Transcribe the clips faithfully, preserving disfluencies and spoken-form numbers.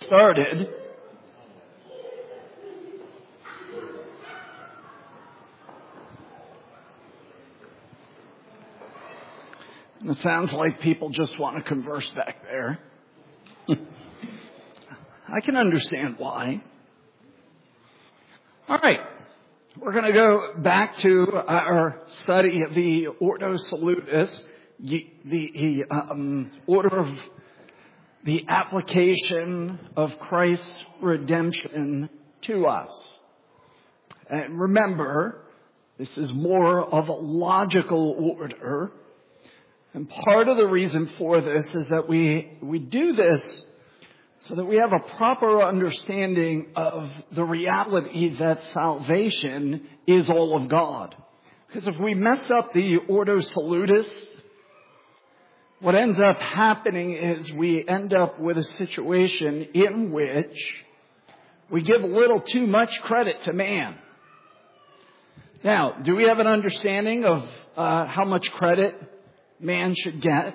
started. And it sounds like people just want to converse back there. I can understand why. All right. We're going to go back to our study of the Ordo Salutis, the um, order of the application of Christ's redemption to us. And remember, this is more of a logical order. And part of the reason for this is that we, we do this so that we have a proper understanding of the reality that salvation is all of God. Because if we mess up the Ordo Salutis, what ends up happening is we end up with a situation in which we give a little too much credit to man. Now, do we have an understanding of uh, how much credit man should get?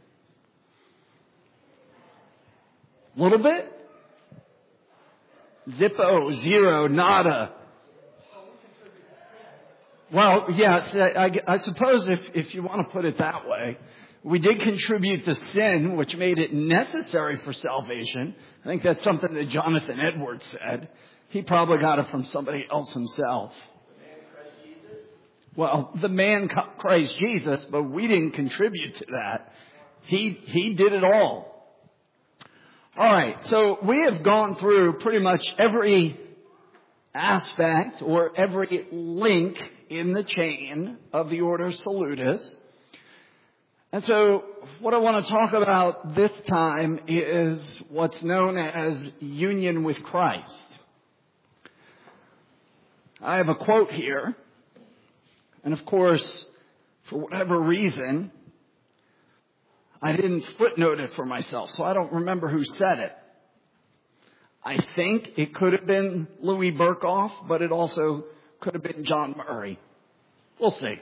A little bit? Zippo, zero, nada. Well, yes, I, I, I suppose if, if you want to put it that way. We did contribute the sin, which made it necessary for salvation. I think that's something that Jonathan Edwards said. He probably got it from somebody else himself. The man Christ Jesus? Well, the man Christ Jesus, but we didn't contribute to that. He, he did it all. All right, so we have gone through pretty much every aspect or every link in the chain of the Ordo Salutis. And so what I want to talk about this time is what's known as union with Christ. I have a quote here. And of course, for whatever reason, I didn't footnote it for myself, so I don't remember who said it. I think it could have been Louis Berkhoff, but it also could have been John Murray. We'll see.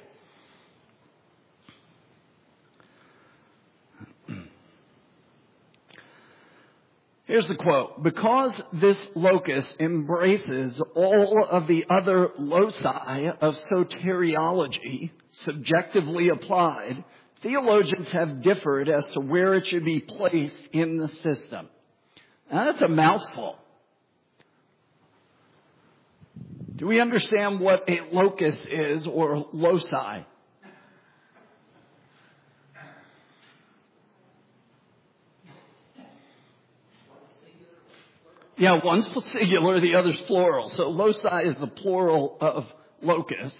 Here's the quote. Because this locus embraces all of the other loci of soteriology subjectively applied, theologians have differed as to where it should be placed in the system. Now, that's a mouthful. Do we understand what a locus is or loci? Yeah, one's singular, the other's plural. So loci is the plural of locus.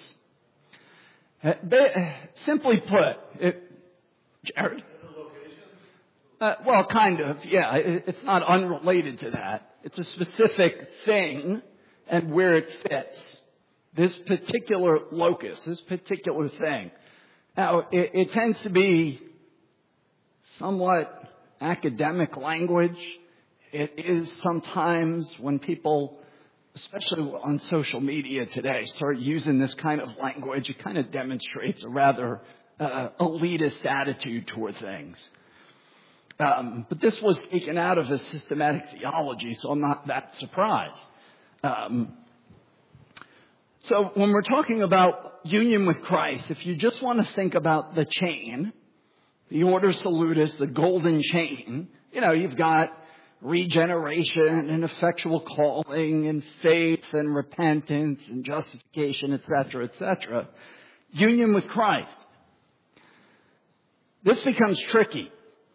Simply put, it, Jared? Uh, well, kind of, yeah. It, it's not unrelated to that. It's a specific thing and where it fits. This particular locus, this particular thing. Now, it, it tends to be somewhat academic language. It is sometimes when people, especially on social media today, start using this kind of language, it kind of demonstrates a rather uh, elitist attitude toward things. Um, but this was taken out of a systematic theology, so I'm not that surprised. Um, so when we're talking about union with Christ, if you just want to think about the chain, the Ordo Salutis, the golden chain, you know, you've got regeneration and effectual calling and faith and repentance and justification, et cetera, et cetera. Union with Christ. This becomes tricky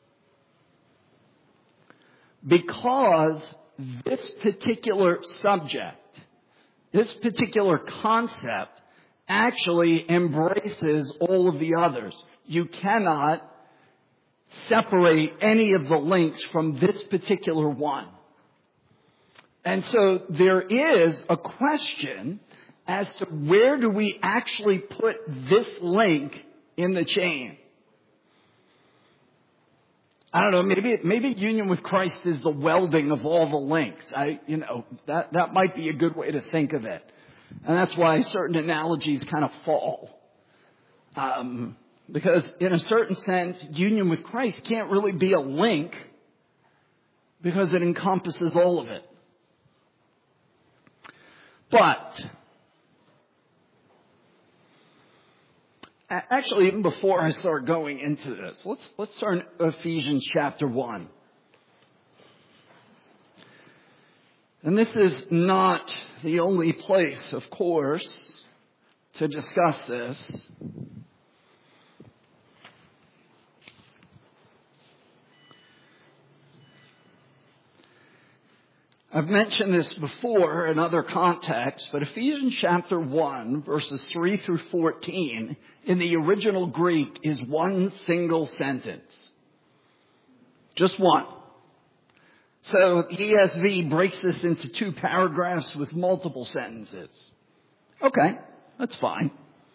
because this particular subject, this particular concept actually embraces all of the others. You cannot separate any of the links from this particular one. And so there is a question as to where do we actually put this link in the chain. I don't know, maybe maybe union with Christ is the welding of all the links. I, you know, that, that might be a good way to think of it. And that's why certain analogies kind of fall. Um, because in a certain sense, union with Christ can't really be a link because it encompasses all of it. But, actually, even before I start going into this, let's, let's turn to Ephesians chapter one. And this is not the only place, of course, to discuss this. I've mentioned this before in other contexts, but Ephesians chapter one, verses three through fourteen, in the original Greek is one single sentence. Just one. So the E S V breaks this into two paragraphs with multiple sentences. Okay, that's fine.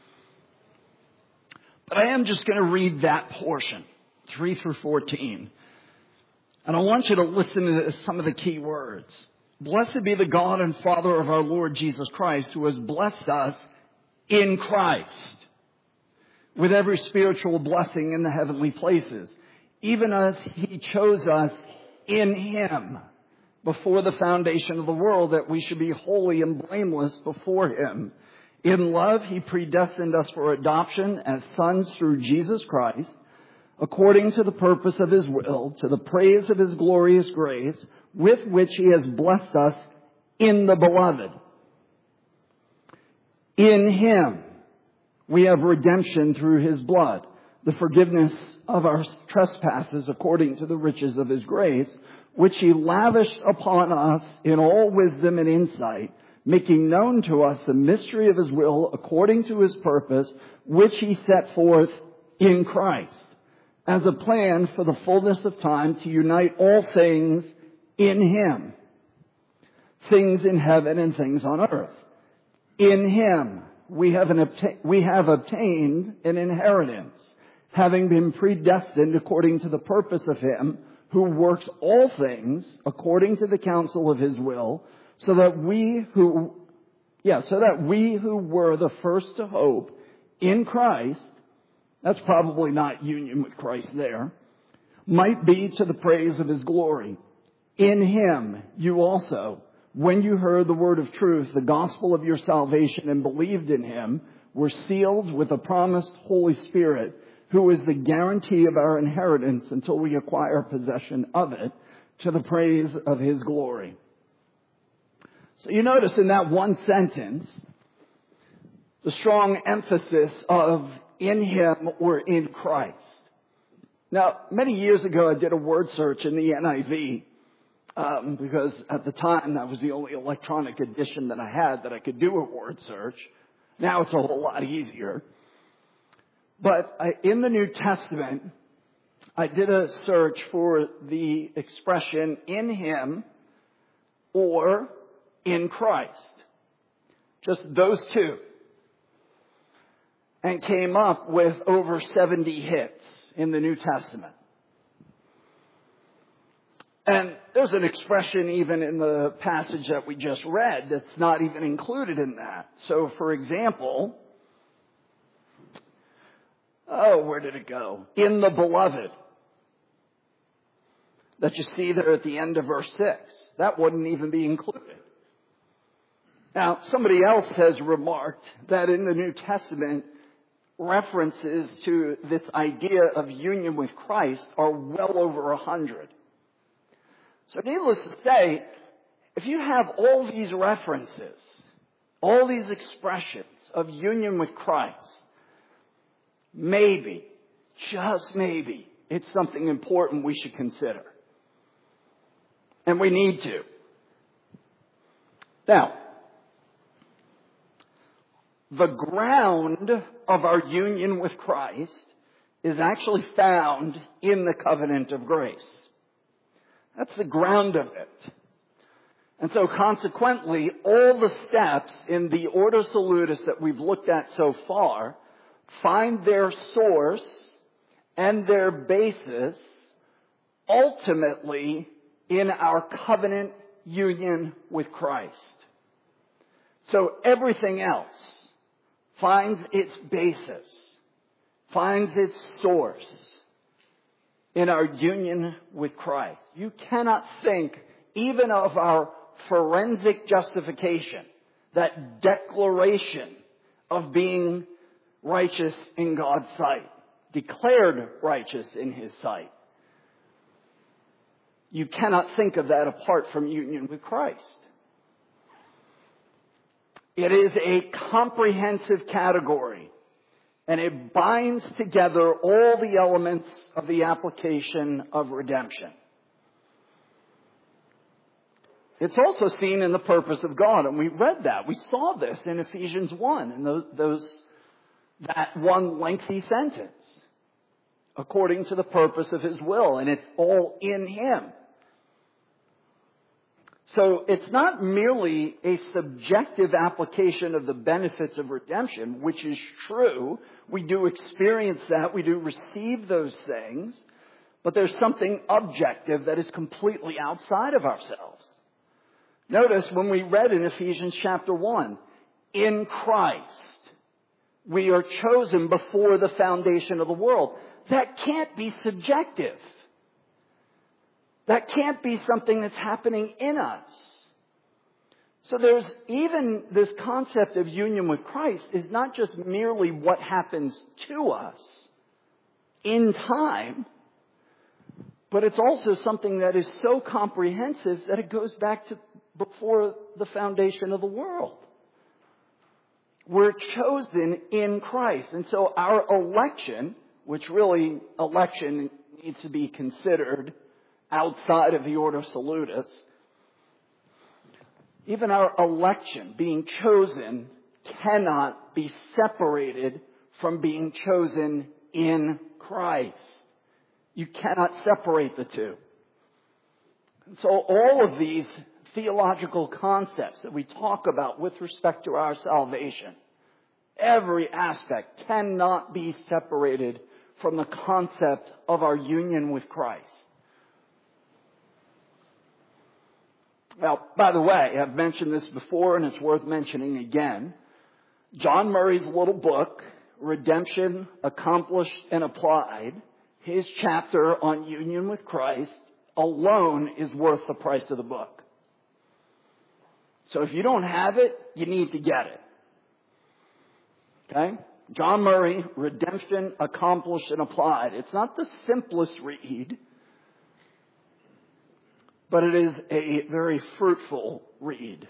But I am just going to read that portion, three through fourteen. And I want you to listen to some of the key words. Blessed be the God and Father of our Lord Jesus Christ, who has blessed us in Christ with every spiritual blessing in the heavenly places, even as he chose us in him before the foundation of the world, that we should be holy and blameless before him. In love, he predestined us for adoption as sons through Jesus Christ, according to the purpose of his will, to the praise of his glorious grace, with which he has blessed us in the beloved. In him we have redemption through his blood, the forgiveness of our trespasses according to the riches of his grace, which he lavished upon us in all wisdom and insight, making known to us the mystery of his will according to his purpose, which he set forth in Christ, as a plan for the fullness of time to unite all things in him, things in heaven and things on earth. In him we have, an obta- we have obtained an inheritance, having been predestined according to the purpose of him who works all things according to the counsel of his will, so that we who, yeah, so that we who were the first to hope in Christ, that's probably not union with Christ there, might be to the praise of his glory. In him you also, when you heard the word of truth, the gospel of your salvation, and believed in him, were sealed with a promised Holy Spirit, who is the guarantee of our inheritance until we acquire possession of it, to the praise of his glory. So you notice in that one sentence, the strong emphasis of in him or in Christ. Now, many years ago I did a word search in the N I V, um, because at the time that was the only electronic edition that I had that I could do a word search. Now it's a whole lot easier. But I, in the New Testament, I did a search for the expression in him or in Christ. Just those two. And came up with over seventy hits in the New Testament. And there's an expression even in the passage that we just read that's not even included in that. So, for example, oh, where did it go? In the beloved. That you see there at the end of verse six. That wouldn't even be included. Now, somebody else has remarked that in the New Testament, references to this idea of union with Christ are well over a hundred. So needless to say, if you have all these references, all these expressions of union with Christ, maybe, just maybe, it's something important we should consider. And we need to. Now, the ground of our union with Christ is actually found in the covenant of grace. That's the ground of it. And so consequently, all the steps in the Ordo Salutis that we've looked at so far find their source and their basis ultimately in our covenant union with Christ. So everything else finds its basis, finds its source in our union with Christ. You cannot think even of our forensic justification, that declaration of being righteous in God's sight, declared righteous in His sight. You cannot think of that apart from union with Christ. It is a comprehensive category, and it binds together all the elements of the application of redemption. It's also seen in the purpose of God, and we read that. We saw this in Ephesians one, in those, those that one lengthy sentence, according to the purpose of His will, and it's all in Him. So it's not merely a subjective application of the benefits of redemption, which is true. We do experience that. We do receive those things. But there's something objective that is completely outside of ourselves. Notice when we read in Ephesians chapter one, in Christ, we are chosen before the foundation of the world. That can't be subjective. That can't be something that's happening in us. So there's even this concept of union with Christ is not just merely what happens to us in time, but it's also something that is so comprehensive that it goes back to before the foundation of the world. We're chosen in Christ. And so our election, which really election needs to be considered outside of the ordo salutis, even our election, being chosen, cannot be separated from being chosen in Christ. You cannot separate the two. And so all of these theological concepts that we talk about with respect to our salvation, every aspect cannot be separated from the concept of our union with Christ. Now, by the way, I've mentioned this before and it's worth mentioning again. John Murray's little book, Redemption Accomplished and Applied, his chapter on union with Christ alone is worth the price of the book. So if you don't have it, you need to get it. Okay? John Murray, Redemption Accomplished and Applied. It's not the simplest read, but it is a very fruitful read.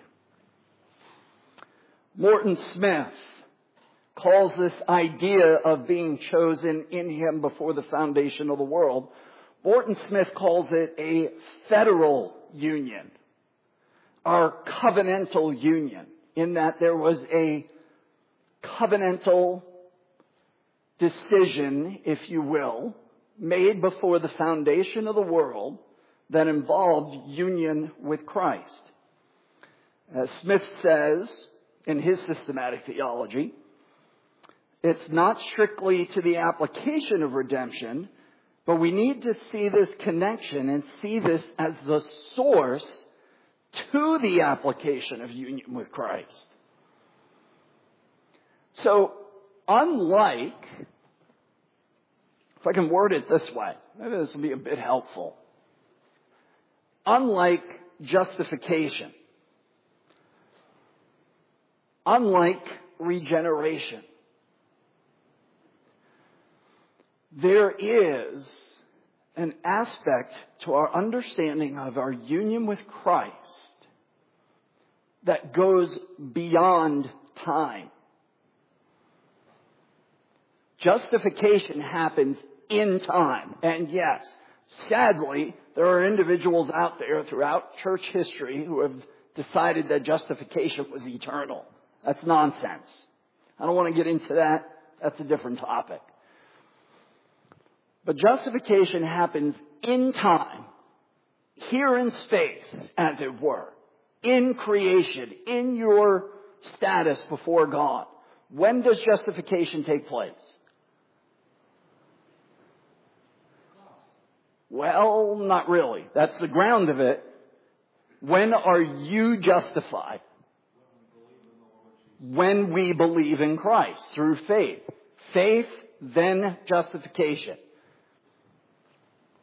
Morton Smith calls this idea of being chosen in Him before the foundation of the world, Morton Smith calls it a federal union, our covenantal union, in that there was a covenantal decision, if you will, made before the foundation of the world that involved union with Christ. As Smith says in his systematic theology, it's not strictly to the application of redemption, but we need to see this connection and see this as the source to the application of union with Christ. So, unlike, if I can word it this way, maybe this will be a bit helpful. Unlike justification, unlike regeneration, there is an aspect to our understanding of our union with Christ that goes beyond time. Justification happens in time. And yes, sadly, there are individuals out there throughout church history who have decided that justification was eternal. That's nonsense. I don't want to get into that. That's a different topic. But justification happens in time, here in space, as it were, in creation, in your status before God. When does justification take place? Well, not really. That's the ground of it. When are you justified? When we believe in Christ, through faith. Faith, then justification.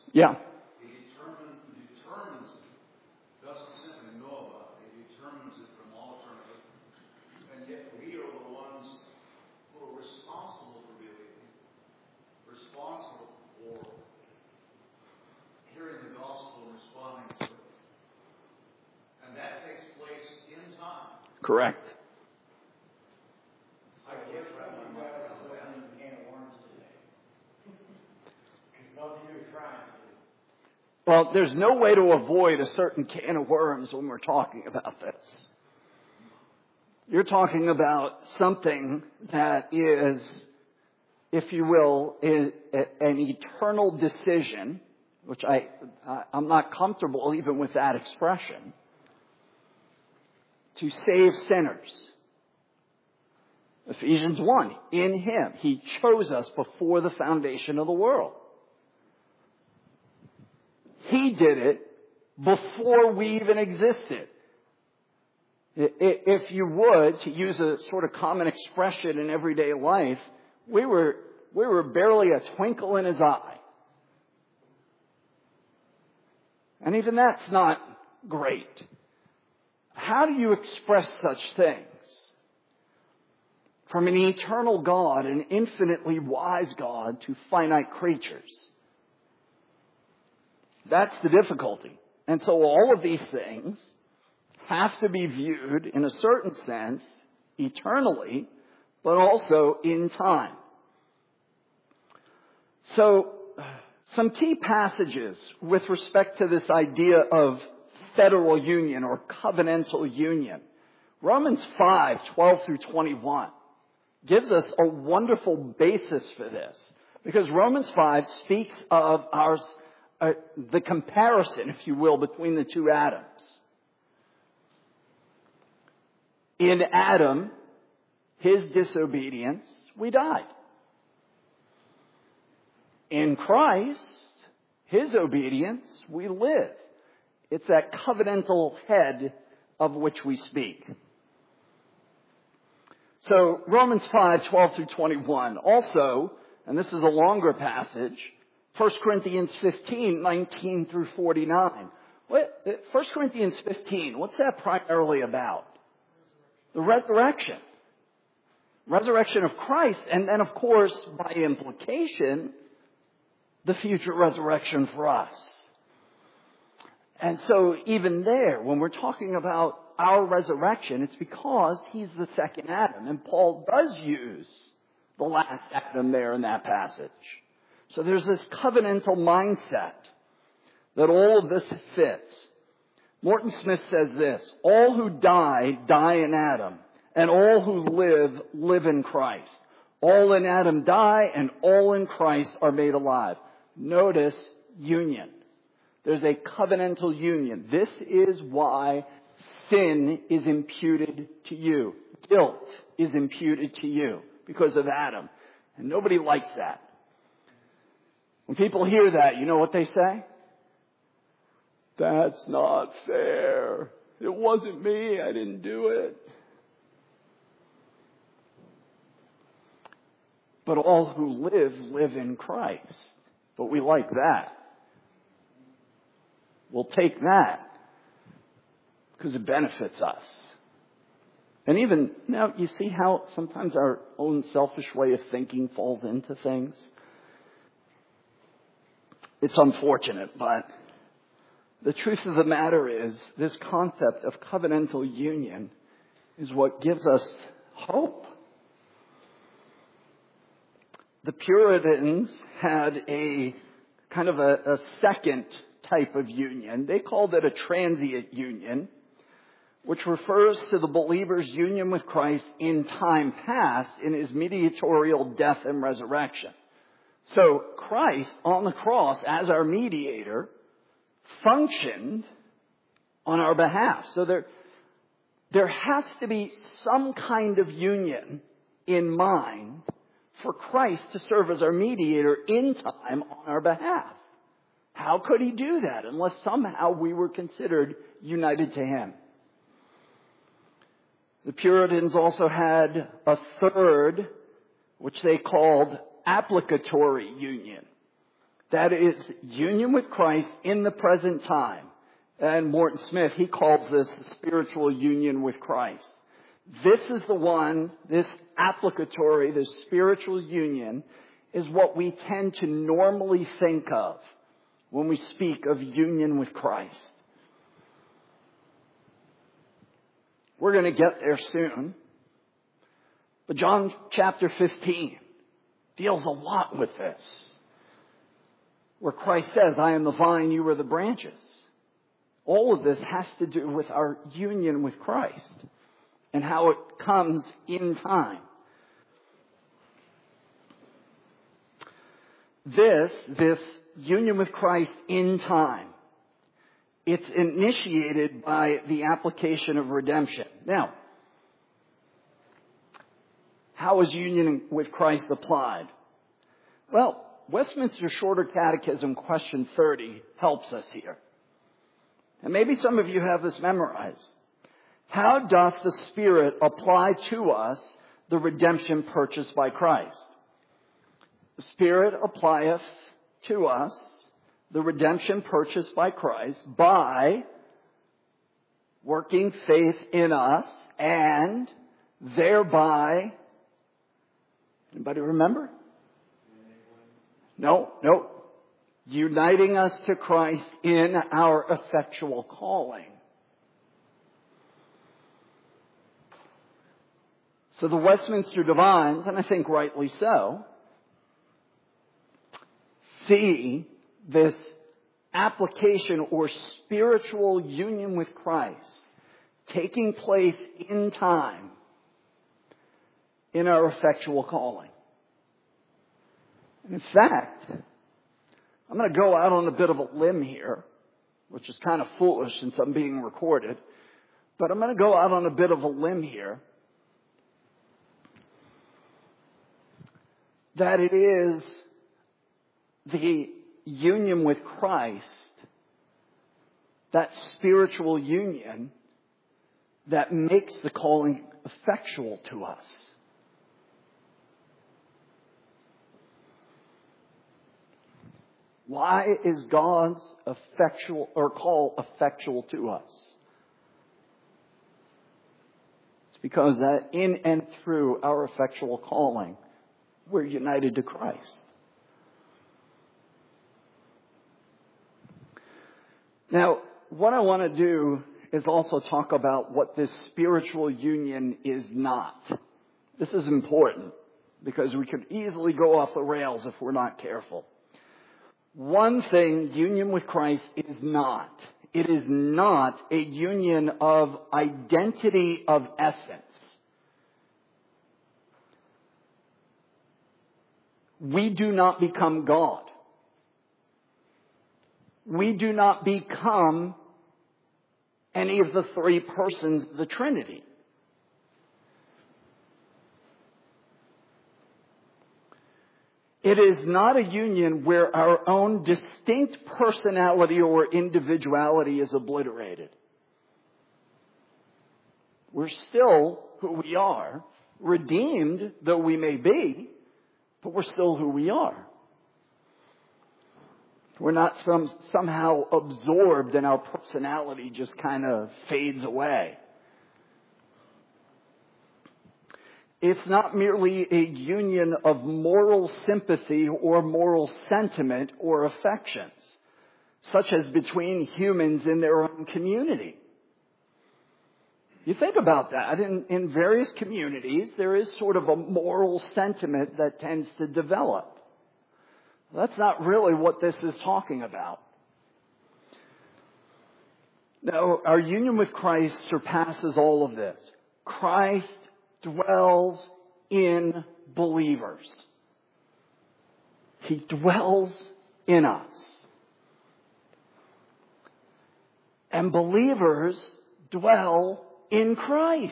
Yeah. He, determine, he determines it, doesn't simply know about it, he determines it from all eternity. And yet we are the ones who are responsible for believing, responsible for hearing the gospel and responding to it. And that takes place in time. Correct. I can't wrap my mind around that. Can of worms today. Because both of you are trying to. Well, there's no way to avoid a certain can of worms when we're talking about this. You're talking about something that is, if you will, is an eternal decision, which I, I'm not comfortable even with that expression, to save sinners. Ephesians one, in Him, He chose us before the foundation of the world. He did it before we even existed. If you would, to use a sort of common expression in everyday life, we were, we were barely a twinkle in His eye. And even that's not great. How do you express such things? From an eternal God, an infinitely wise God, to finite creatures. That's the difficulty. And so all of these things have to be viewed, in a certain sense, eternally, but also in time. So, some key passages with respect to this idea of federal union or covenantal union. Romans five, twelve through twenty-one gives us a wonderful basis for this. Because Romans five speaks of our, uh, the comparison, if you will, between the two Adams. In Adam, his disobedience, we died. In Christ, His obedience, we live. It's that covenantal head of which we speak. So, Romans five, twelve through twenty-one. Also, and this is a longer passage, First Corinthians fifteen, nineteen through forty-nine. What, First Corinthians fifteen, what's that primarily about? The resurrection. Resurrection of Christ, and then, of course, by implication, the future resurrection for us. And so even there, when we're talking about our resurrection, it's because He's the second Adam. And Paul does use the last Adam there in that passage. So there's this covenantal mindset that all of this fits. Morton Smith says this: all who die, die in Adam, and all who live, live in Christ. All in Adam die, and all in Christ are made alive. Notice union. There's a covenantal union. This is why sin is imputed to you. Guilt is imputed to you because of Adam. And nobody likes that. When people hear that, you know what they say? That's not fair. It wasn't me. I didn't do it. But all who live, live in Christ. But we like that. We'll take that because it benefits us. And even, now, you see how sometimes our own selfish way of thinking falls into things? It's unfortunate, but the truth of the matter is this concept of covenantal union is what gives us hope. The Puritans had a kind of a, a second type of union. They called it a transient union, which refers to the believer's union with Christ in time past in His mediatorial death and resurrection. So Christ on the cross as our mediator functioned on our behalf. So there, there has to be some kind of union in mind for Christ to serve as our mediator in time on our behalf. How could He do that unless somehow we were considered united to Him? The Puritans also had a third, which they called applicatory union. That is union with Christ in the present time. And Morton Smith, he calls this spiritual union with Christ. This is the one, this applicatory, this spiritual union, is what we tend to normally think of when we speak of union with Christ. We're going to get there soon. But John chapter fifteen deals a lot with this, where Christ says, I am the vine, you are the branches. All of this has to do with our union with Christ and how it comes in time. This, this union with Christ in time, it's initiated by the application of redemption. Now, how is union with Christ applied? Well, Westminster Shorter Catechism question thirty helps us here. And maybe some of you have this memorized. How doth the Spirit apply to us the redemption purchased by Christ? The Spirit applieth to us the redemption purchased by Christ by working faith in us and thereby, anybody remember? No, no. Uniting us to Christ in our effectual calling. So the Westminster Divines, and I think rightly so, see this application or spiritual union with Christ taking place in time in our effectual calling. And in fact, I'm going to go out on a bit of a limb here, which is kind of foolish since I'm being recorded, but I'm going to go out on a bit of a limb here that it is the union with Christ, that spiritual union, that makes the calling effectual to us. Why is God's effectual or call effectual to us? It's because that in and through our effectual calling, we're united to Christ. Now, what I want to do is also talk about what this spiritual union is not. This is important because we could easily go off the rails if we're not careful. One thing union with Christ is not. It is not a union of identity of essence. We do not become God. We do not become any of the three persons of the Trinity. It is not a union where our own distinct personality or individuality is obliterated. We're still who we are, redeemed though we may be, but we're still who we are. We're not some, somehow absorbed and our personality just kind of fades away. It's not merely a union of moral sympathy or moral sentiment or affections, such as between humans in their own community. You think about that. In, in various communities, there is sort of a moral sentiment that tends to develop. That's not really what this is talking about. No, our union with Christ surpasses all of this. Christ dwells in believers. He dwells in us. And believers dwell in Christ.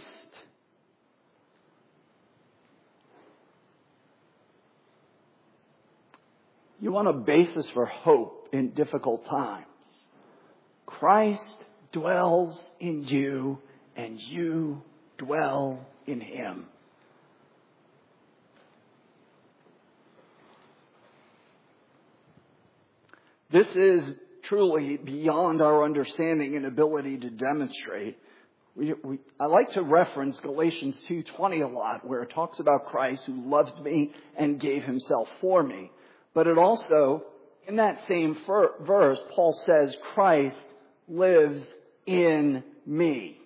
You want a basis for hope in difficult times. Christ dwells in you and you dwell in Him. This is truly beyond our understanding and ability to demonstrate. We, we, I like to reference Galatians two twenty a lot, where it talks about Christ who loved me and gave himself for me. But it also, in that same fer- verse, Paul says, Christ lives in me.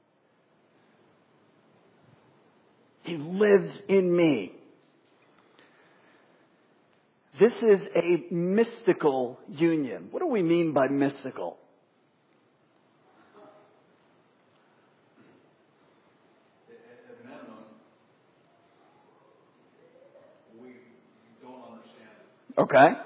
He lives in me. This is a mystical union. What do we mean by mystical? At minimum, we don't understand it. Okay.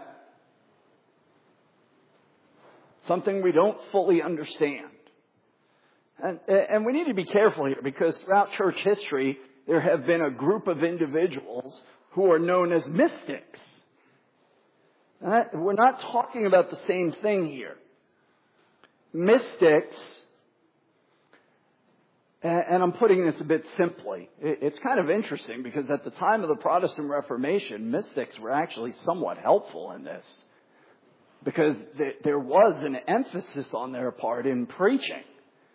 Something we don't fully understand. And, and we need to be careful here, because throughout church history, there have been a group of individuals who are known as mystics. And we're not talking about the same thing here. Mystics, and I'm putting this a bit simply, it's kind of interesting because at the time of the Protestant Reformation, mystics were actually somewhat helpful in this, because there was an emphasis on their part in preaching,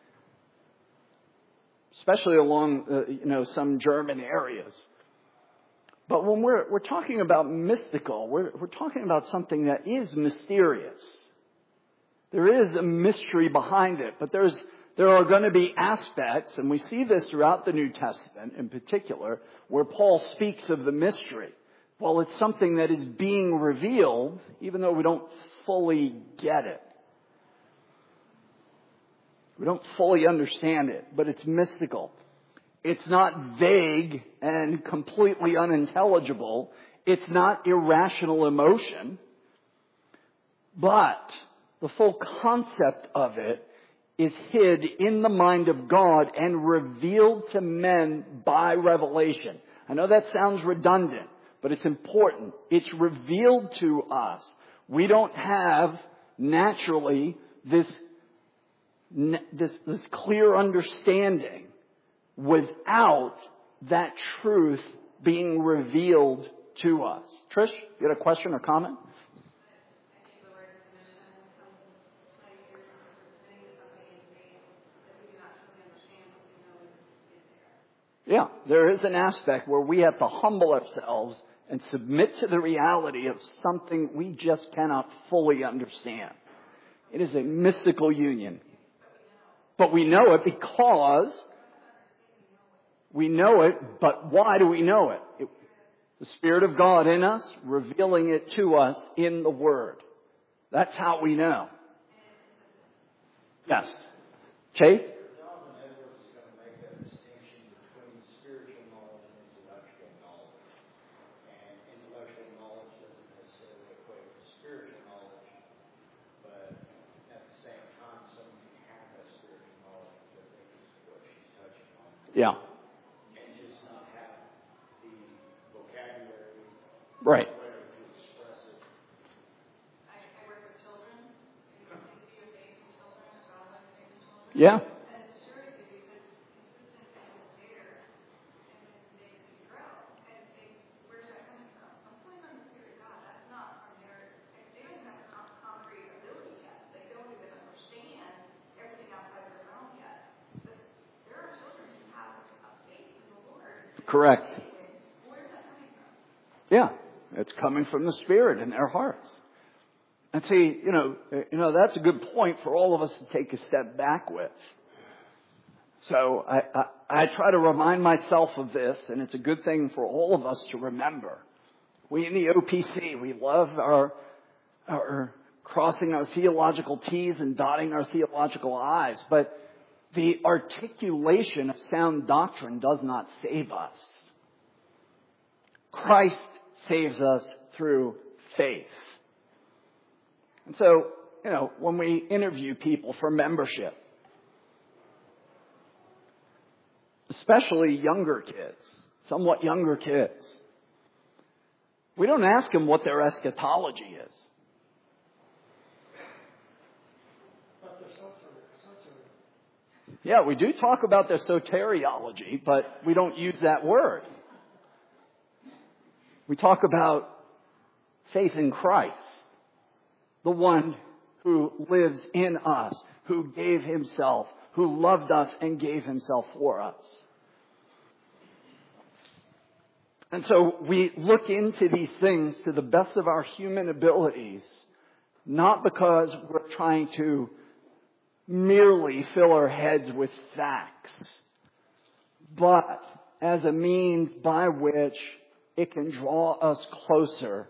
especially along uh, you know some German areas. But when we're we're talking about mystical, we're we're talking about something that is mysterious. There is a mystery behind it, but there's there are going to be aspects, and we see this throughout the New Testament in particular, where Paul speaks of the mystery. Well, it's something that is being revealed, even though we don't fully get it. We don't fully understand it, but it's mystical. It's not vague and completely unintelligible. It's not irrational emotion. But the full concept of it is hid in the mind of God and revealed to men by revelation. I know that sounds redundant, but it's important. It's revealed to us. We don't have naturally this, this, this clear understanding without that truth being revealed to us. Trish, you had a question or comment? Yeah, there is an aspect where we have to humble ourselves and submit to the reality of something we just cannot fully understand. It is a mystical union. But we know it because we know it, but why do we know it? it? The Spirit of God in us, revealing it to us in the Word. That's how we know. Yes. Chase? Yeah. And just not have the vocabulary right. to express it. I, I work with children, and I see a baby children as well as baby children. Yeah. And it's sure to be because consistency is there, and it makes you grow. And they, where's that coming from? I'm coming from the Spirit of God. That's not from their, they don't have a concrete ability yet. They don't even understand everything outside of their realm yet. But there are children who have a faith in the Lord. Correct. Where's that coming from? Yeah. It's coming from the Spirit in their hearts. And see, you know, you know, that's a good point for all of us to take a step back with. So I, I, I try to remind myself of this, and it's a good thing for all of us to remember. We in the O P C, we love our, our crossing our theological T's and dotting our theological I's, but the articulation of sound doctrine does not save us. Christ saves us through faith. And so, you know, when we interview people for membership, especially younger kids, somewhat younger kids, we don't ask them what their eschatology is. Yeah, we do talk about their soteriology, but we don't use that word. We talk about faith in Christ. the one who lives in us, who gave himself, who loved us and gave himself for us. And so we look into these things to the best of our human abilities, not because we're trying to merely fill our heads with facts, but as a means by which it can draw us closer,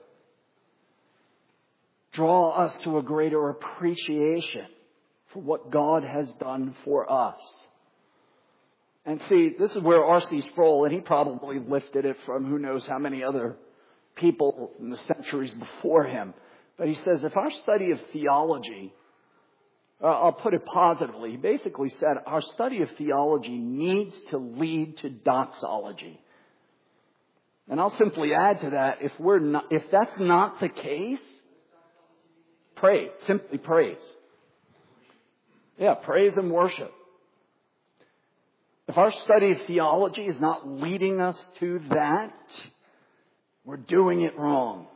draw us to a greater appreciation for what God has done for us. And see, this is where R C Sproul, and he probably lifted it from who knows how many other people in the centuries before him. But he says, if our study of theology, uh, I'll put it positively, he basically said our study of theology needs to lead to doxology. And I'll simply add to that, if we're not, if that's not the case, praise, simply praise. Yeah, praise and worship. If our study of theology is not leading us to that, we're doing it wrong.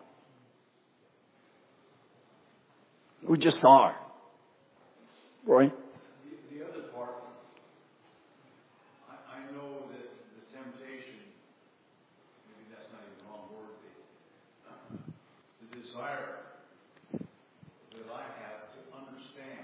We just are. Roy? The, the other part, I, I know that the temptation, maybe that's not even the wrong word, the, the desire that I have to understand.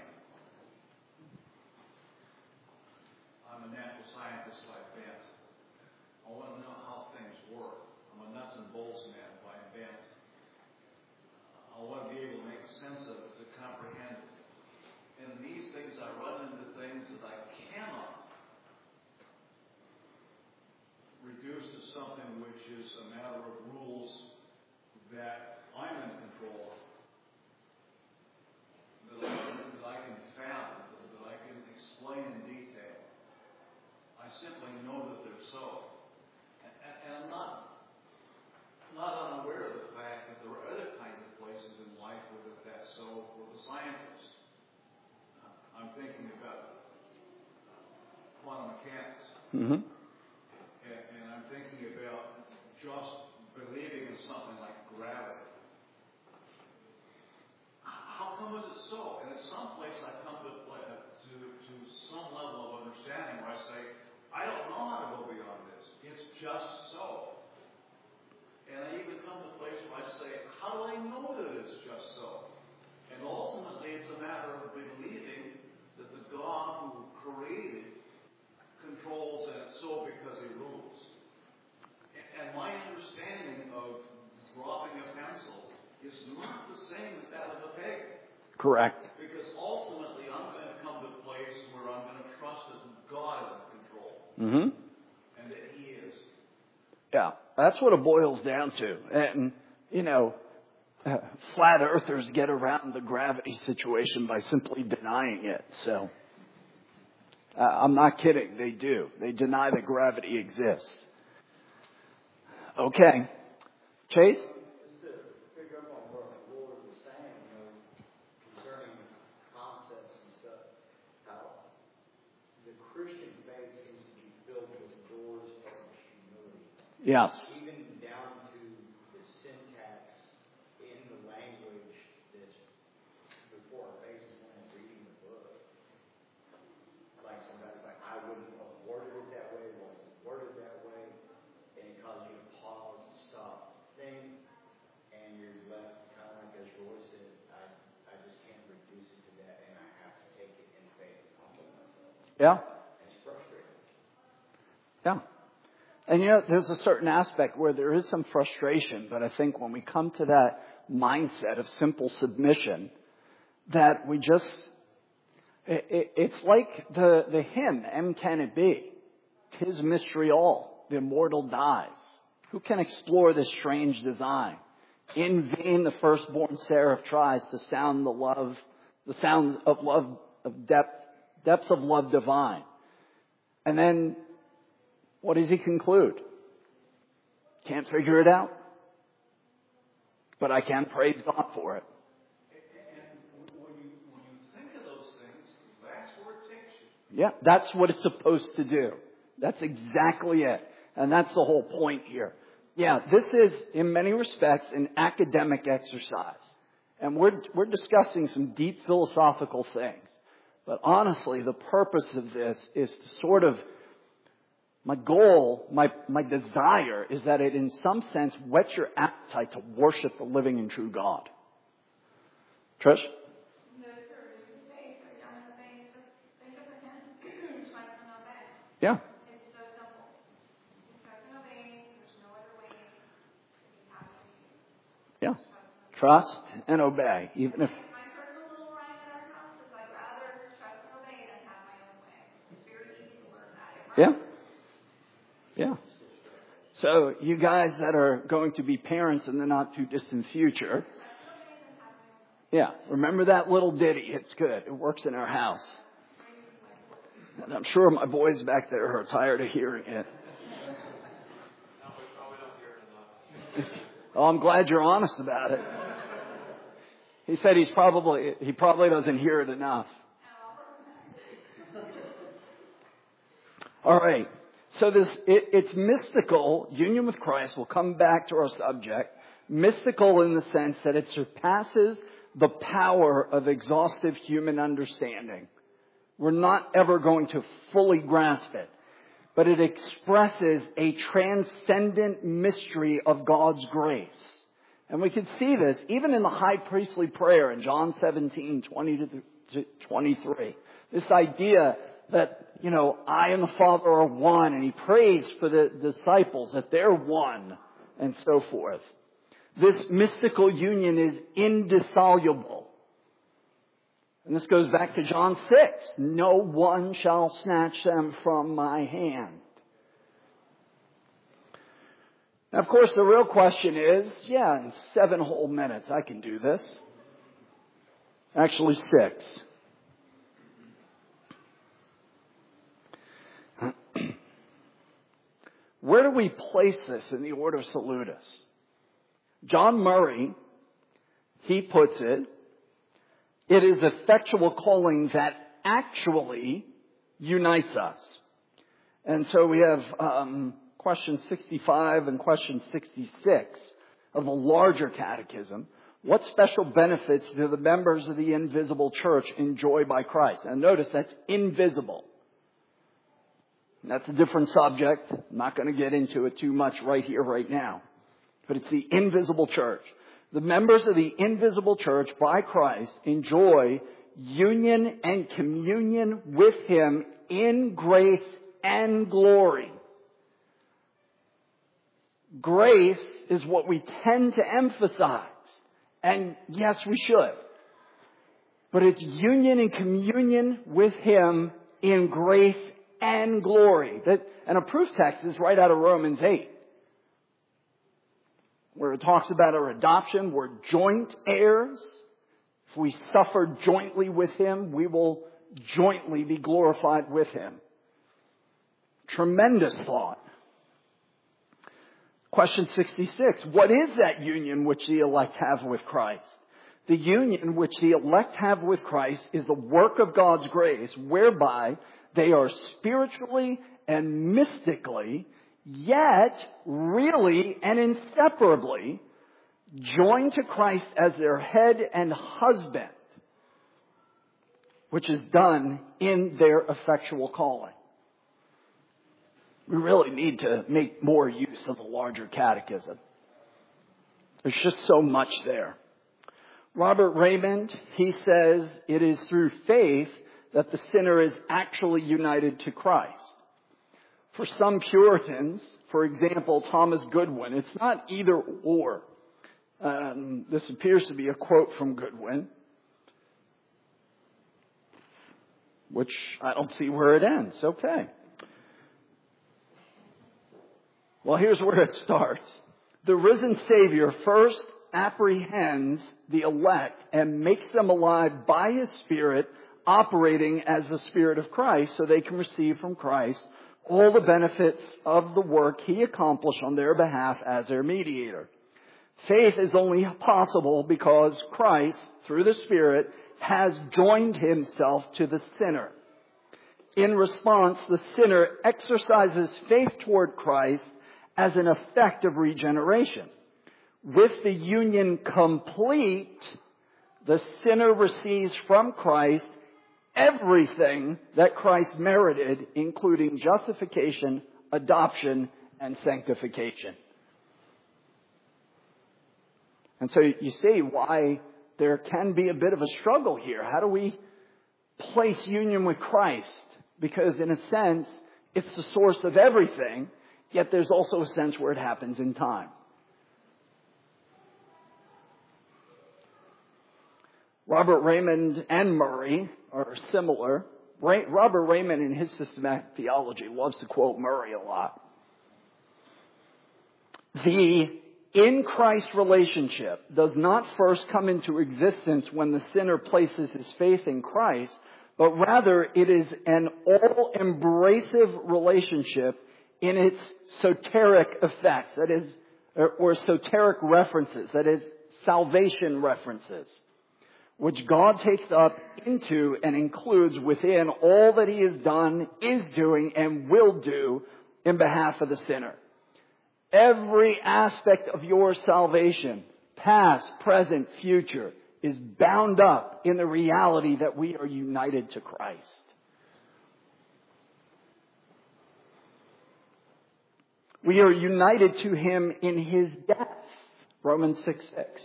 I'm a natural scientist by bent. I want to know how things work. I'm a nuts and bolts man by bent. I want to be able to make sense of it, to comprehend it. And these things, I run into things that I cannot reduce to something which is a matter of rules that I'm in control of, that I can, that I can fathom, that I can explain in detail. I simply know that they're so. And, and, and I'm not, not unaware of the fact that there are other kinds of places in life where that's so for the scientists. I'm thinking about quantum mechanics. Mm-hmm. And, and I'm thinking about just believing in something like gravity. How come is it so? And at some place I come to, to, to some level of understanding where I say, I don't know how to go beyond this. It's just so. And I even come to a place where I say, how do I know that it's just so? And ultimately it's a matter of believing that the God who created controls and it's so because he rules. And my understanding of dropping a pencil is not the same as that of a pagan. Correct. Because ultimately I'm going to come to a place where I'm going to trust that God is in control. Mm-hmm. And that he is. Yeah, that's what it boils down to. And, you know, uh, flat earthers get around the gravity situation by simply denying it. So, uh, I'm not kidding. They do. They deny that gravity exists. Okay. Chase? Just to pick up on what the Lord was saying, you know, concerning concepts and stuff, how the Christian faith seems to be filled with doors of humility. Yes. Even down to the syntax in the language that's before our faces when we're reading the book. Like somebody's like, I wouldn't have worded it that way, wasn't worded that way, and it causes you to pause and stop, think, and you're left kind of like as Roy said, I, I just can't reduce it to that, and I have to take it in faith and humble myself. Yeah. It's frustrating. Yeah. And you know, there's a certain aspect where there is some frustration, but I think when we come to that mindset of simple submission, that we just, it, it, it's like the, the hymn, M Can It Be? 'Tis mystery all, the immortal dies. Who can explore this strange design? In vain the firstborn seraph tries to sound the love, the sounds of love, of depth, depths of love divine. And then, what does he conclude? Can't figure it out. But I can praise God for it. And when you, when you think of those things, that's where it takes you. Yeah, that's what it's supposed to do. That's exactly it. And that's the whole point here. Yeah, this is, in many respects, an academic exercise. And we're, we're discussing some deep philosophical things. But honestly, the purpose of this is to sort of, my goal, my, my desire is that it in some sense whets your appetite to worship the living and true God. Trish? Yeah. It's so simple. You trust and obey. There's no other way. You have to. Yeah. Trust and obey. Even if. My personal little rhyme at our house is I'd rather trust and obey than have my own way. It's very easy to learn that. Right? Yeah. Yeah. So you guys that are going to be parents in the not too distant future. Yeah. Remember that little ditty. It's good. It works in our house. And I'm sure my boys back there are tired of hearing it. Oh, I'm glad you're honest about it. He said he's probably, he probably doesn't hear it enough. All right. So this, it, it's mystical. Union with Christ. We'll come back to our subject. Mystical in the sense that it surpasses the power of exhaustive human understanding. We're not ever going to fully grasp it. But it expresses a transcendent mystery of God's grace. And we can see this even in the high priestly prayer in John seventeen, twenty to twenty-three. This idea that, you know, I and the Father are one. And he prays for the disciples that they're one and so forth. This mystical union is indissoluble. And this goes back to John six. No one shall snatch them from my hand. Now, of course, the real question is, yeah, in seven whole minutes I can do this. Actually, six. Where do we place this in the Ordo Salutis? John Murray, he puts it, it is effectual calling that actually unites us. And so we have um, question sixty-five and question sixty-six of the larger catechism. What special benefits do the members of the invisible church enjoy by Christ? And notice that's invisible. That's a different subject. I'm not going to get into it too much right here, right now. But it's the invisible church. The members of the invisible church by Christ enjoy union and communion with Him in grace and glory. Grace is what we tend to emphasize. And yes, we should. But it's union and communion with Him in grace and glory. That, and a proof text is right out of Romans eight. Where it talks about our adoption. We're joint heirs. If we suffer jointly with Him, we will jointly be glorified with Him. Tremendous thought. Question sixty-six. What is that union which the elect have with Christ? The union which the elect have with Christ is the work of God's grace, whereby they are spiritually and mystically, yet really and inseparably, joined to Christ as their head and husband, which is done in their effectual calling. We really need to make more use of the larger catechism. There's just so much there. Robert Raymond, he says it is through faith that the sinner is actually united to Christ. For some Puritans, for example, Thomas Goodwin, it's not either or. Um, this appears to be a quote from Goodwin, which I don't see where it ends. Okay. Well, here's where it starts. The risen Savior first apprehends the elect and makes them alive by His Spirit, operating as the Spirit of Christ, so they can receive from Christ all the benefits of the work He accomplished on their behalf as their mediator. Faith is only possible because Christ, through the Spirit, has joined Himself to the sinner. In response, the sinner exercises faith toward Christ as an effect of regeneration. With the union complete, the sinner receives from Christ everything that Christ merited, including justification, adoption, and sanctification. And so you see why there can be a bit of a struggle here. How do we place union with Christ? Because in a sense, it's the source of everything, yet there's also a sense where it happens in time. Robert Raymond and Murray are similar. Robert Raymond, in his systematic theology, loves to quote Murray a lot. The in Christ relationship does not first come into existence when the sinner places his faith in Christ, but rather it is an all-embracive relationship in its soteric effects, that is, or, or soteric references, that is, salvation references, which God takes up into and includes within all that He has done, is doing, and will do in behalf of the sinner. Every aspect of your salvation, past, present, future, is bound up in the reality that we are united to Christ. We are united to Him in His death, Romans six six.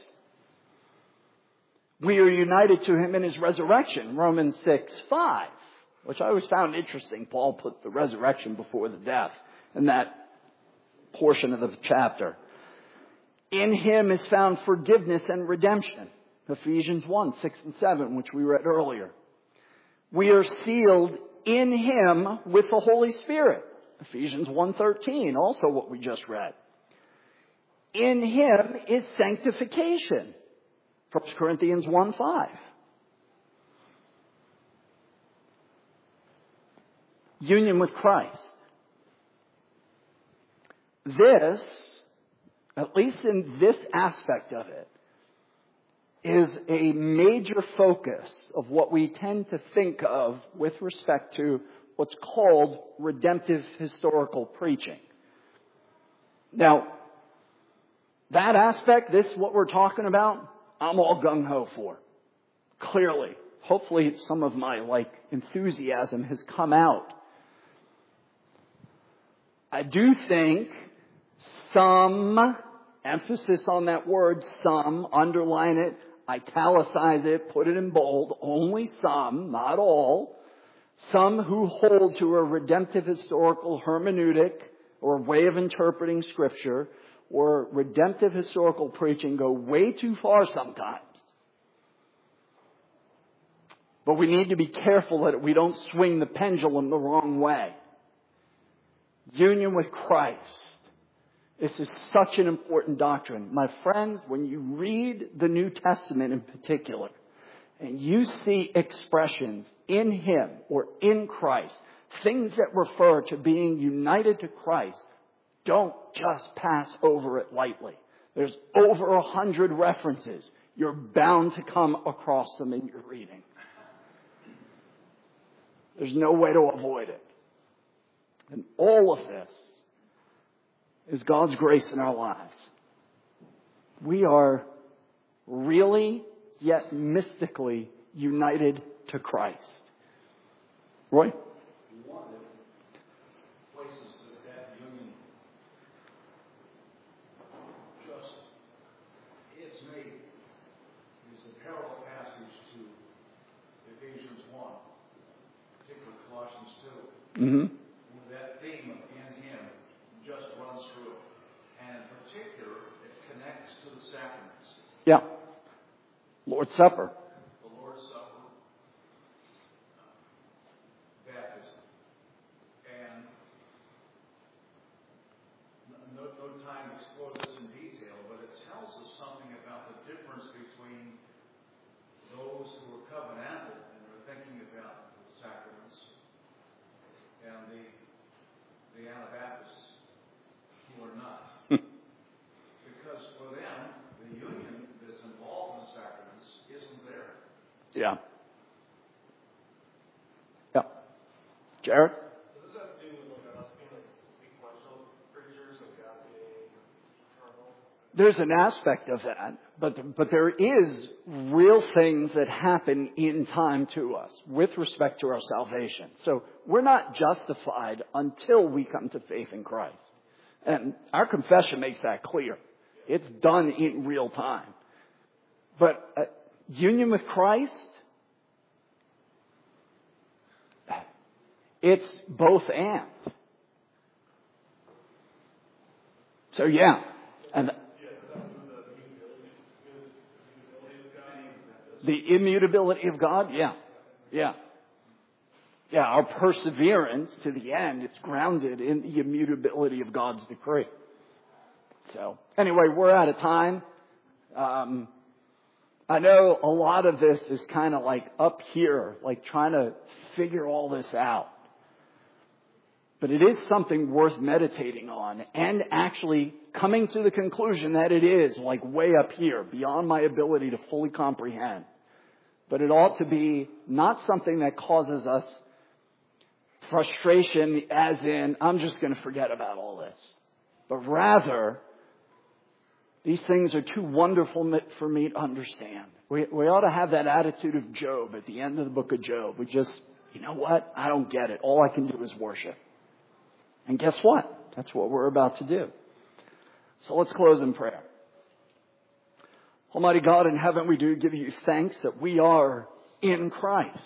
We are united to Him in His resurrection, Romans six five, which I always found interesting. Paul put the resurrection before the death in that portion of the chapter. In Him is found forgiveness and redemption, Ephesians one six and seven, which we read earlier. We are sealed in Him with the Holy Spirit, Ephesians one thirteen, also what we just read. In Him is sanctification, First Corinthians one five. Union with Christ. This, at least in this aspect of it, is a major focus of what we tend to think of with respect to what's called redemptive historical preaching. Now, that aspect, this, what we're talking about, I'm all gung-ho for. Clearly. Hopefully some of my, like, enthusiasm has come out. I do think some, emphasis on that word, some, underline it, italicize it, put it in bold, only some, not all, some who hold to a redemptive historical hermeneutic or way of interpreting Scripture or redemptive historical preaching go way too far sometimes. But we need to be careful that we don't swing the pendulum the wrong way. Union with Christ. This is such an important doctrine. My friends, when you read the New Testament in particular, and you see expressions in Him or in Christ, things that refer to being united to Christ, don't just pass over it lightly. There's over a hundred references. You're bound to come across them in your reading. There's no way to avoid it. And all of this is God's grace in our lives. We are really, yet mystically united to Christ. Roy? One of the places that that union just is made is the parallel passage to Ephesians one, particularly Colossians two. Mm-hmm. That theme of in Him just runs through it. And in particular, it connects to the sacraments. Yeah. Lord's Supper. The Lord's Supper, baptism. And no, no time to explore this in detail, but it tells us something about the difference between those who are covenantal and are thinking about the sacraments and the the Anabaptists who are not. Because for them, the union that's involved in the sacraments isn't there. Yeah. Yeah. Jared? Does this have to do with like us being like sequential creatures of God being eternal and there's an aspect of that, but, but there is real things that happen in time to us with respect to our salvation. So we're not justified until we come to faith in Christ. And our confession makes that clear. It's done in real time. But uh, union with Christ, it's both and. So yeah. And the immutability of God, yeah. Yeah. Yeah, our perseverance to the end, it's grounded in the immutability of God's decree. So, anyway, we're out of time. Um, I know a lot of this is kind of like up here, like trying to figure all this out. But it is something worth meditating on and actually coming to the conclusion that it is like way up here, beyond my ability to fully comprehend. But it ought to be not something that causes us frustration as in, I'm just going to forget about all this. But rather, these things are too wonderful for me to understand. We, we ought to have that attitude of Job at the end of the book of Job. We just, you know what? I don't get it. All I can do is worship. And guess what? That's what we're about to do. So let's close in prayer. Almighty God in heaven, we do give you thanks that we are in Christ.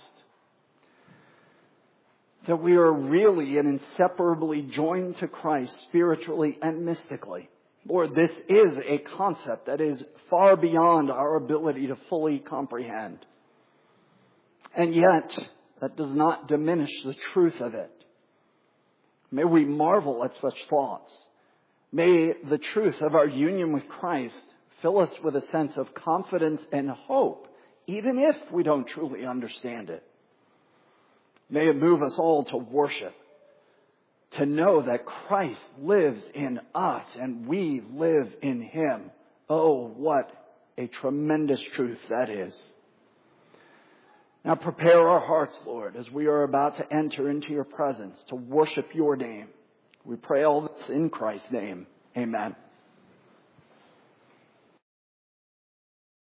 That we are really and inseparably joined to Christ spiritually and mystically. Lord, this is a concept that is far beyond our ability to fully comprehend. And yet, that does not diminish the truth of it. May we marvel at such thoughts. May the truth of our union with Christ fill us with a sense of confidence and hope, even if we don't truly understand it. May it move us all to worship, to know that Christ lives in us and we live in Him. Oh, what a tremendous truth that is. Now prepare our hearts, Lord, as we are about to enter into your presence to worship your name. We pray all this in Christ's name. Amen.